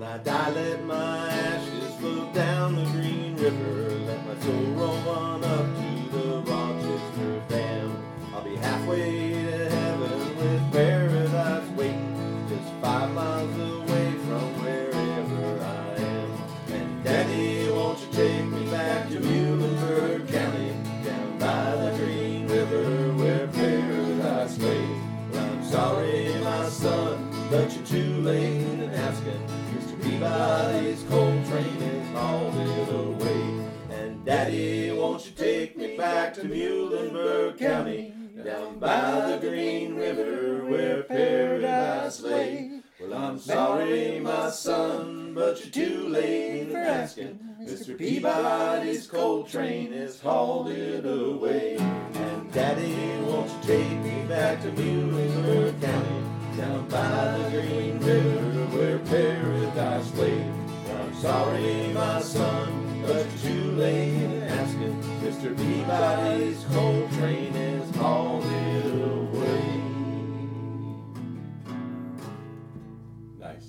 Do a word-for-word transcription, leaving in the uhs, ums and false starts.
When I die, let my ashes float down the Green River. Let my soul roll on up to the Rochester Dam. I'll be halfway to heaven with paradise waiting, just five miles away from wherever I am. And Daddy, won't you take me back to Muhlenberg County, down by the Green River where paradise lay? Well, I'm sorry, my son, but you're too late in asking. Mister Peabody's coal train is hauled it away. And Daddy, won't you take me back to Muhlenberg County, down by the Green River where paradise lay? Well, I'm sorry, my son, but you're too late in asking. Mister Peabody's coal train has hauled it away. And Daddy, won't you take me back to Muhlenberg County, down by the Green River where paradise lay? I'm sorry, my son, but you're too late in asking. Mister